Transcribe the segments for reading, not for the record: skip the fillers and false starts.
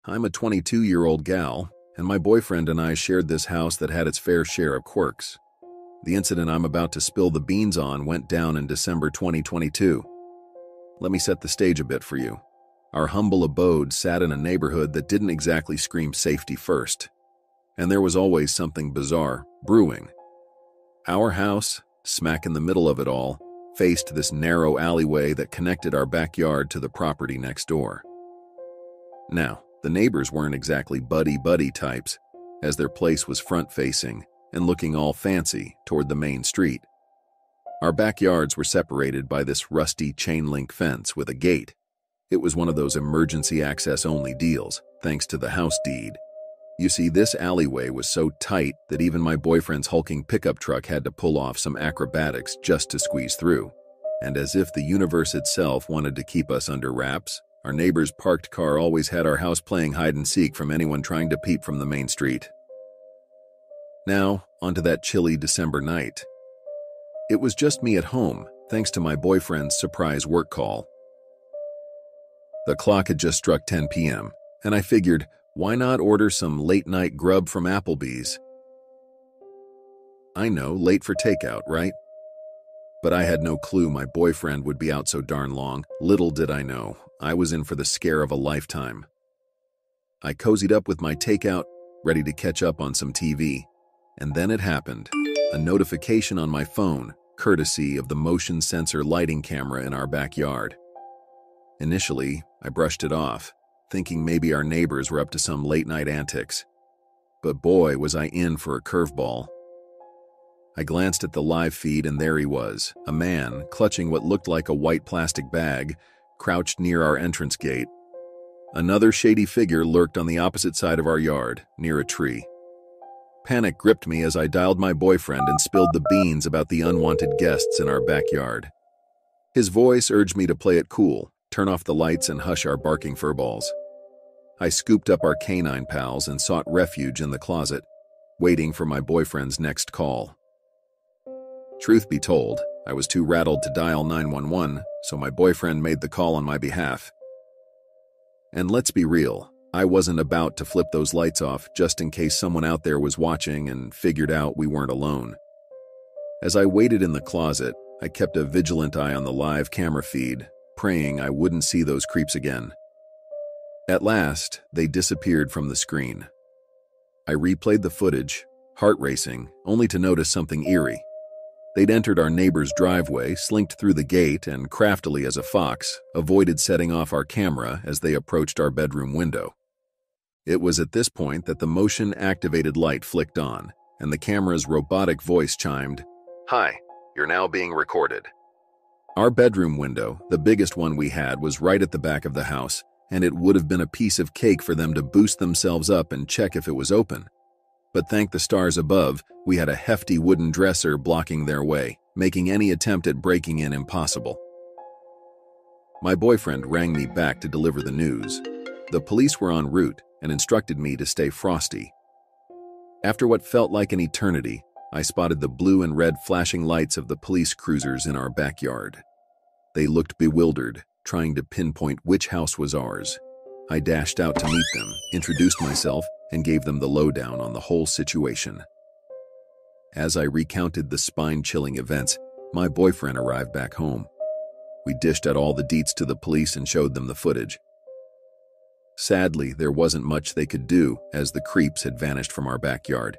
I'm a 22-year-old gal, and my boyfriend and I shared this house that had its fair share of quirks. The incident I'm about to spill the beans on went down in December 2022. Let me set the stage a bit for you. Our humble abode sat in a neighborhood that didn't exactly scream safety first, and there was always something bizarre brewing. Our house, smack in the middle of it all, faced this narrow alleyway that connected our backyard to the property next door. Now, the neighbors weren't exactly buddy-buddy types, as their place was front-facing and looking all fancy toward the main street. Our backyards were separated by this rusty chain-link fence with a gate. It was one of those emergency access-only deals, thanks to the house deed. You see, this alleyway was so tight that even my boyfriend's hulking pickup truck had to pull off some acrobatics just to squeeze through. And as if the universe itself wanted to keep us under wraps, our neighbor's parked car always had our house playing hide-and-seek from anyone trying to peep from the main street. Now, onto that chilly December night. It was just me at home, thanks to my boyfriend's surprise work call. The clock had just struck 10 p.m., and I figured, why not order some late-night grub from Applebee's? I know, late for takeout, right? But I had no clue my boyfriend would be out so darn long. Little did I know, I was in for the scare of a lifetime. I cozied up with my takeout, ready to catch up on some TV. And then it happened. A notification on my phone, courtesy of the motion sensor lighting camera in our backyard. Initially, I brushed it off, thinking maybe our neighbors were up to some late-night antics. But boy, was I in for a curveball. I glanced at the live feed and there he was, a man clutching what looked like a white plastic bag, crouched near our entrance gate. Another shady figure lurked on the opposite side of our yard, near a tree. Panic gripped me as I dialed my boyfriend and spilled the beans about the unwanted guests in our backyard. His voice urged me to play it cool, turn off the lights and hush our barking furballs. I scooped up our canine pals and sought refuge in the closet, waiting for my boyfriend's next call. Truth be told, I was too rattled to dial 911, so my boyfriend made the call on my behalf. And let's be real, I wasn't about to flip those lights off just in case someone out there was watching and figured out we weren't alone. As I waited in the closet, I kept a vigilant eye on the live camera feed, praying I wouldn't see those creeps again. At last, they disappeared from the screen. I replayed the footage, heart racing, only to notice something eerie. They'd entered our neighbor's driveway, slinked through the gate, and craftily as a fox, avoided setting off our camera as they approached our bedroom window. It was at this point that the motion-activated light flicked on, and the camera's robotic voice chimed, "Hi, you're now being recorded." Our bedroom window, the biggest one we had, was right at the back of the house, and it would have been a piece of cake for them to boost themselves up and check if it was open. But thank the stars above, we had a hefty wooden dresser blocking their way, making any attempt at breaking in impossible. My boyfriend rang me back to deliver the news. The police were en route and instructed me to stay frosty. After what felt like an eternity, I spotted the blue and red flashing lights of the police cruisers in our backyard. They looked bewildered, trying to pinpoint which house was ours. I dashed out to meet them, introduced myself, and gave them the lowdown on the whole situation. As I recounted the spine-chilling events, my boyfriend arrived back home. We dished out all the deets to the police and showed them the footage. Sadly, there wasn't much they could do, as the creeps had vanished from our backyard.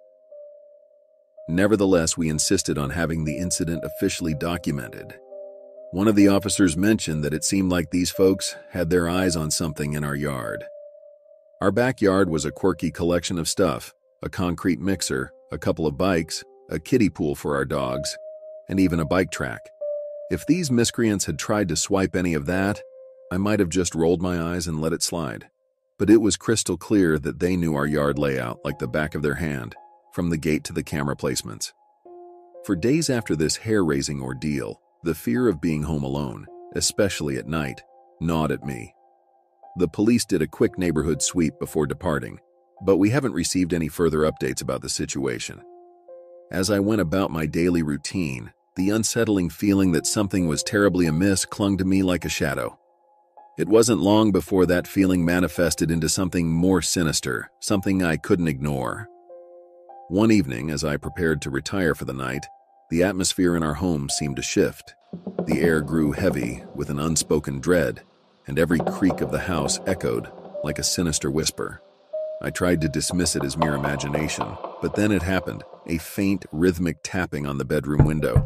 Nevertheless, we insisted on having the incident officially documented. One of the officers mentioned that it seemed like these folks had their eyes on something in our yard. Our backyard was a quirky collection of stuff, a concrete mixer, a couple of bikes, a kiddie pool for our dogs, and even a bike track. If these miscreants had tried to swipe any of that, I might have just rolled my eyes and let it slide. But it was crystal clear that they knew our yard layout like the back of their hand, from the gate to the camera placements. For days after this hair-raising ordeal, the fear of being home alone, especially at night, gnawed at me. The police did a quick neighborhood sweep before departing, but we haven't received any further updates about the situation. As I went about my daily routine, the unsettling feeling that something was terribly amiss clung to me like a shadow. It wasn't long before that feeling manifested into something more sinister, something I couldn't ignore. One evening, as I prepared to retire for the night, the atmosphere in our home seemed to shift. The air grew heavy with an unspoken dread, and every creak of the house echoed like a sinister whisper. I tried to dismiss it as mere imagination, but then it happened, a faint, rhythmic tapping on the bedroom window.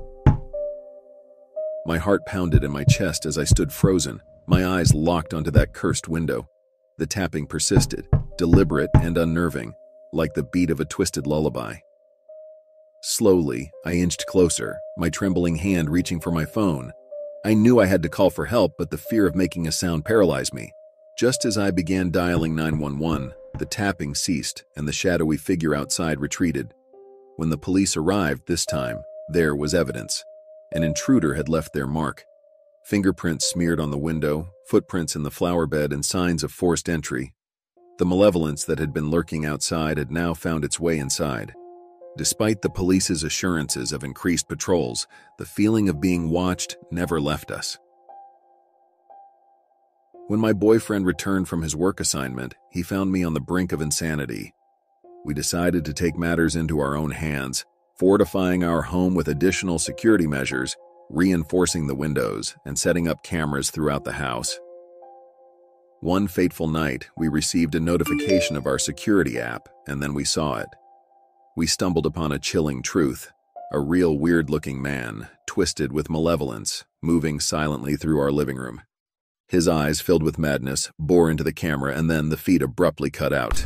My heart pounded in my chest as I stood frozen, my eyes locked onto that cursed window. The tapping persisted, deliberate and unnerving, like the beat of a twisted lullaby. Slowly, I inched closer, my trembling hand reaching for my phone. I knew I had to call for help, but the fear of making a sound paralyzed me. Just as I began dialing 911, the tapping ceased and the shadowy figure outside retreated. When the police arrived this time, there was evidence. An intruder had left their mark. Fingerprints smeared on the window, footprints in the flower bed, and signs of forced entry. The malevolence that had been lurking outside had now found its way inside. Despite the police's assurances of increased patrols, the feeling of being watched never left us. When my boyfriend returned from his work assignment, he found me on the brink of insanity. We decided to take matters into our own hands, fortifying our home with additional security measures, reinforcing the windows, and setting up cameras throughout the house. One fateful night, we received a notification of our security app, and then we saw it. We stumbled upon a chilling truth. A real weird-looking man, twisted with malevolence, moving silently through our living room. His eyes, filled with madness, bore into the camera, and then the feed abruptly cut out.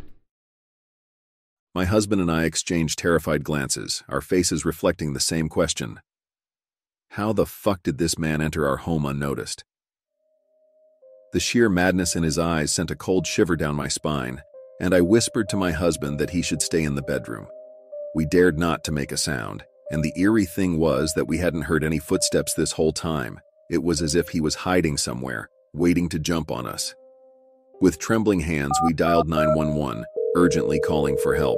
My husband and I exchanged terrified glances, our faces reflecting the same question. How the fuck did this man enter our home unnoticed? The sheer madness in his eyes sent a cold shiver down my spine, and I whispered to my husband that he should stay in the bedroom. We dared not to make a sound, and the eerie thing was that we hadn't heard any footsteps this whole time. It was as if he was hiding somewhere, waiting to jump on us. With trembling hands, we dialed 911, urgently calling for help.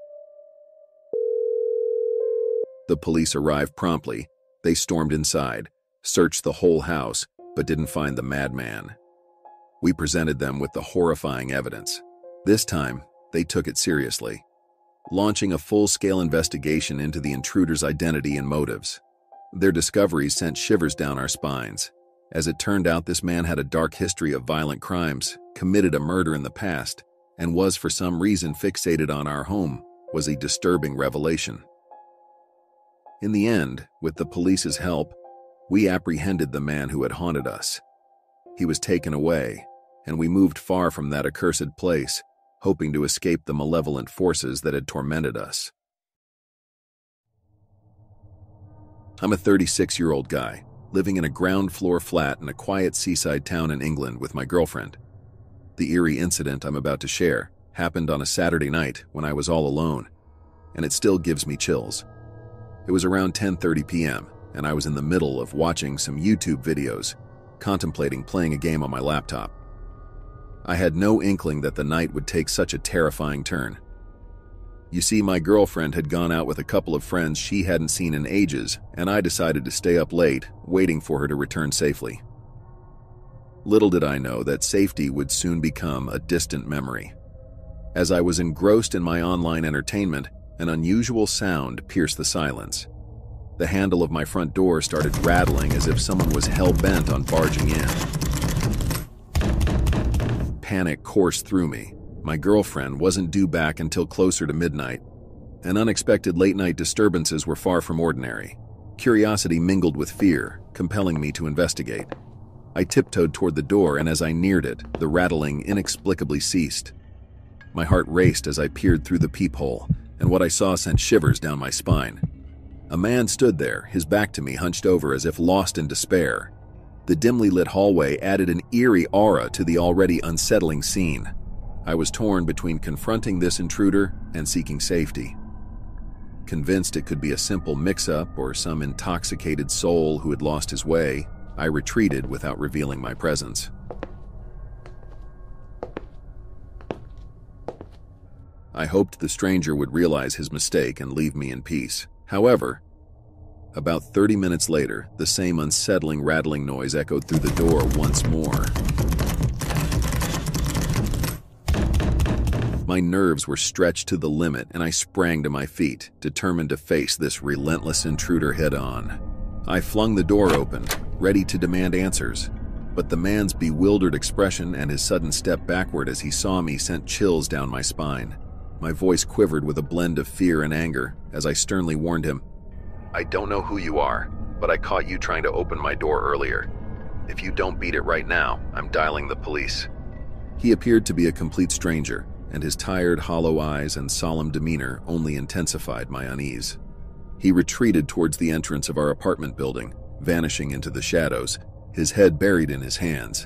The police arrived promptly. They stormed inside, searched the whole house, but didn't find the madman. We presented them with the horrifying evidence. This time, they took it seriously, launching a full-scale investigation into the intruder's identity and motives. Their discoveries sent shivers down our spines. As it turned out, this man had a dark history of violent crimes, committed a murder in the past, and was for some reason fixated on our home. Was a disturbing revelation. In the end, with the police's help, we apprehended the man who had haunted us. He was taken away, and we moved far from that accursed place, hoping to escape the malevolent forces that had tormented us. I'm a 36-year-old guy, living in a ground-floor flat in a quiet seaside town in England with my girlfriend. The eerie incident I'm about to share happened on a Saturday night when I was all alone, and it still gives me chills. It was around 10:30 p.m., and I was in the middle of watching some YouTube videos, contemplating playing a game on my laptop. I had no inkling that the night would take such a terrifying turn. You see, my girlfriend had gone out with a couple of friends she hadn't seen in ages, and I decided to stay up late, waiting for her to return safely. Little did I know that safety would soon become a distant memory. As I was engrossed in my online entertainment, an unusual sound pierced the silence. The handle of my front door started rattling as if someone was hell-bent on barging in. Panic coursed through me. My girlfriend wasn't due back until closer to midnight, and unexpected late-night disturbances were far from ordinary. Curiosity mingled with fear, compelling me to investigate. I tiptoed toward the door, and as I neared it, the rattling inexplicably ceased. My heart raced as I peered through the peephole, and what I saw sent shivers down my spine. A man stood there, his back to me, hunched over as if lost in despair. The dimly lit hallway added an eerie aura to the already unsettling scene. I was torn between confronting this intruder and seeking safety. Convinced it could be a simple mix-up or some intoxicated soul who had lost his way, I retreated without revealing my presence. I hoped the stranger would realize his mistake and leave me in peace. However, About 30 minutes later, the same unsettling rattling noise echoed through the door once more. My nerves were stretched to the limit, and I sprang to my feet, determined to face this relentless intruder head-on. I flung the door open, ready to demand answers, but the man's bewildered expression and his sudden step backward as he saw me sent chills down my spine. My voice quivered with a blend of fear and anger as I sternly warned him, "I don't know who you are, but I caught you trying to open my door earlier. If you don't beat it right now, I'm dialing the police." He appeared to be a complete stranger, and his tired, hollow eyes and solemn demeanor only intensified my unease. He retreated towards the entrance of our apartment building, vanishing into the shadows, his head buried in his hands.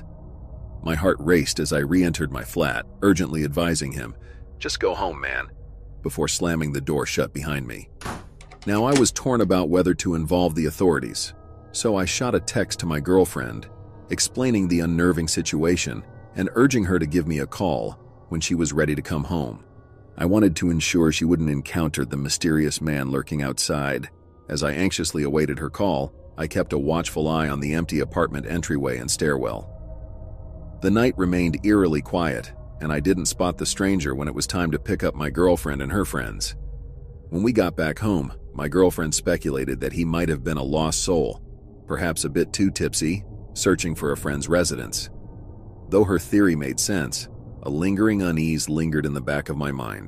My heart raced as I re-entered my flat, urgently advising him, "Just go home, man," before slamming the door shut behind me. Now I was torn about whether to involve the authorities, so I shot a text to my girlfriend, explaining the unnerving situation and urging her to give me a call when she was ready to come home. I wanted to ensure she wouldn't encounter the mysterious man lurking outside. As I anxiously awaited her call, I kept a watchful eye on the empty apartment entryway and stairwell. The night remained eerily quiet, and I didn't spot the stranger when it was time to pick up my girlfriend and her friends. When we got back home, my girlfriend speculated that he might have been a lost soul, perhaps a bit too tipsy, searching for a friend's residence. Though her theory made sense, a lingering unease lingered in the back of my mind.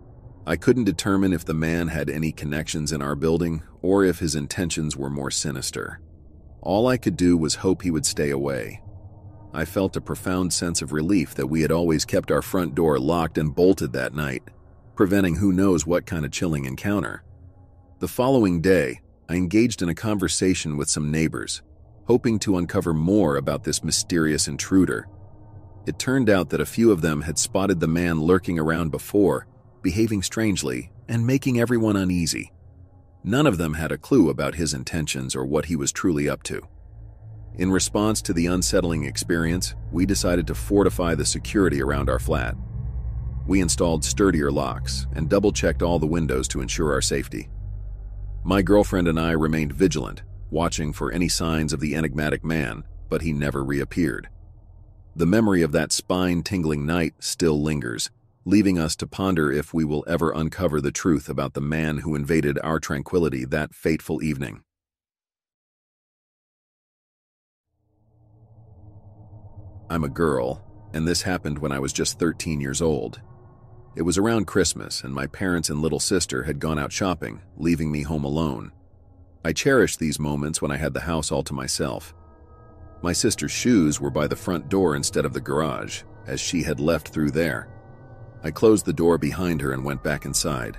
I couldn't determine if the man had any connections in our building or if his intentions were more sinister. All I could do was hope he would stay away. I felt a profound sense of relief that we had always kept our front door locked and bolted that night, preventing who knows what kind of chilling encounter. The following day, I engaged in a conversation with some neighbors, hoping to uncover more about this mysterious intruder. It turned out that a few of them had spotted the man lurking around before, behaving strangely and making everyone uneasy. None of them had a clue about his intentions or what he was truly up to. In response to the unsettling experience, we decided to fortify the security around our flat. We installed sturdier locks and double-checked all the windows to ensure our safety. My girlfriend and I remained vigilant, watching for any signs of the enigmatic man, but he never reappeared. The memory of that spine-tingling night still lingers, leaving us to ponder if we will ever uncover the truth about the man who invaded our tranquility that fateful evening. I'm a girl, and this happened when I was just 13 years old. It was around Christmas, and my parents and little sister had gone out shopping, leaving me home alone. I cherished these moments when I had the house all to myself. My sister's shoes were by the front door instead of the garage, as she had left through there. I closed the door behind her and went back inside.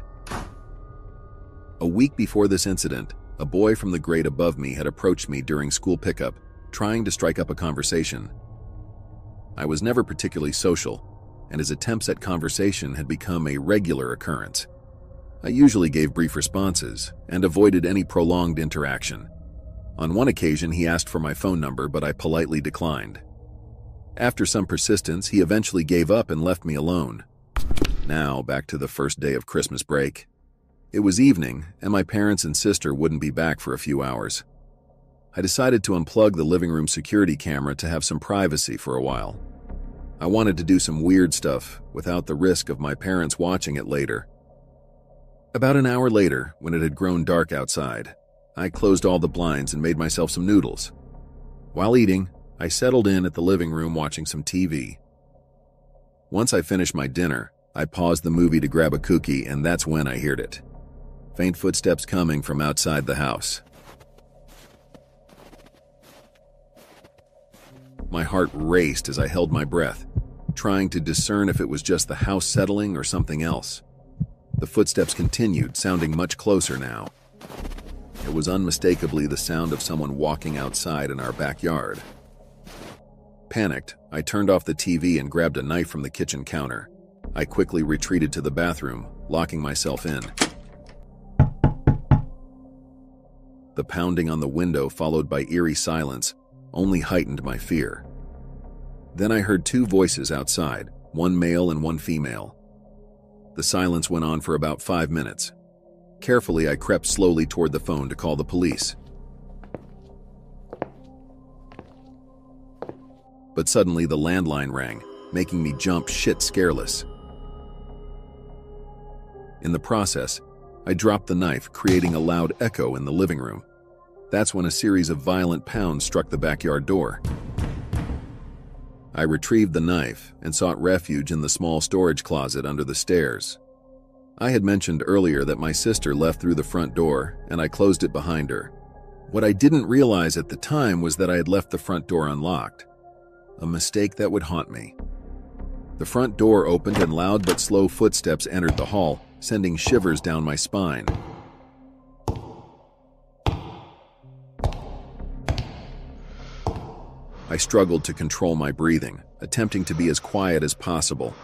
A week before this incident, a boy from the grade above me had approached me during school pickup, trying to strike up a conversation. I was never particularly social, and his attempts at conversation had become a regular occurrence. I usually gave brief responses and avoided any prolonged interaction. On one occasion, he asked for my phone number, but I politely declined. After some persistence, he eventually gave up and left me alone. Now, back to the first day of Christmas break. It was evening, and my parents and sister wouldn't be back for a few hours. I decided to unplug the living room security camera to have some privacy for a while. I wanted to do some weird stuff without the risk of my parents watching it later. About an hour later, when it had grown dark outside, I closed all the blinds and made myself some noodles. While eating, I settled in at the living room watching some TV. Once I finished my dinner, I paused the movie to grab a cookie, and that's when I heard it. Faint footsteps coming from outside the house. My heart raced as I held my breath, trying to discern if it was just the house settling or something else. The footsteps continued, sounding much closer now. It was unmistakably the sound of someone walking outside in our backyard. Panicked, I turned off the TV and grabbed a knife from the kitchen counter. I quickly retreated to the bathroom, locking myself in. The pounding on the window, followed by eerie silence, only heightened my fear. Then I heard two voices outside, one male and one female. The silence went on for about 5 minutes. Carefully, I crept slowly toward the phone to call the police. But suddenly the landline rang, making me jump shit scareless. In the process, I dropped the knife, creating a loud echo in the living room. That's when a series of violent pounds struck the backyard door. I retrieved the knife and sought refuge in the small storage closet under the stairs. I had mentioned earlier that my sister left through the front door, and I closed it behind her. What I didn't realize at the time was that I had left the front door unlocked, a mistake that would haunt me. The front door opened and loud but slow footsteps entered the hall, sending shivers down my spine. I struggled to control my breathing, attempting to be as quiet as possible.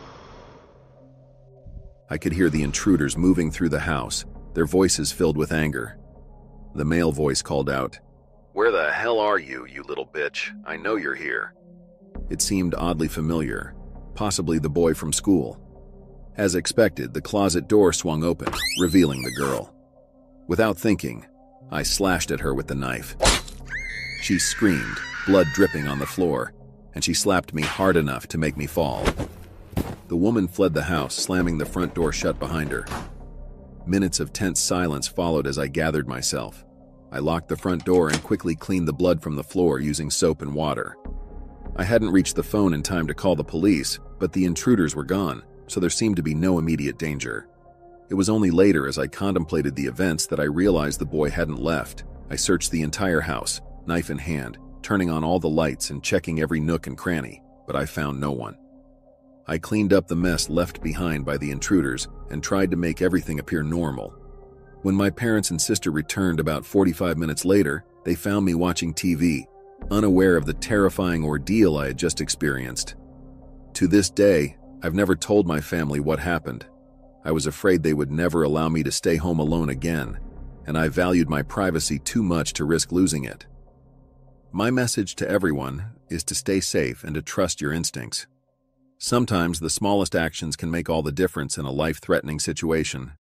I could hear the intruders moving through the house, their voices filled with anger. The male voice called out, "Where the hell are you, you little bitch? I know you're here." It seemed oddly familiar, possibly the boy from school. As expected, the closet door swung open, revealing the girl. Without thinking, I slashed at her with the knife. She screamed, blood dripping on the floor, and she slapped me hard enough to make me fall. The woman fled the house, slamming the front door shut behind her. Minutes of tense silence followed as I gathered myself. I locked the front door and quickly cleaned the blood from the floor using soap and water. I hadn't reached the phone in time to call the police, but the intruders were gone, so there seemed to be no immediate danger. It was only later, as I contemplated the events, that I realized the boy hadn't left. I searched the entire house, knife in hand, turning on all the lights and checking every nook and cranny, but I found no one. I cleaned up the mess left behind by the intruders and tried to make everything appear normal. When my parents and sister returned about 45 minutes later, they found me watching TV, unaware of the terrifying ordeal I had just experienced. To this day, I've never told my family what happened. I was afraid they would never allow me to stay home alone again, and I valued my privacy too much to risk losing it. My message to everyone is to stay safe and to trust your instincts. Sometimes the smallest actions can make all the difference in a life-threatening situation.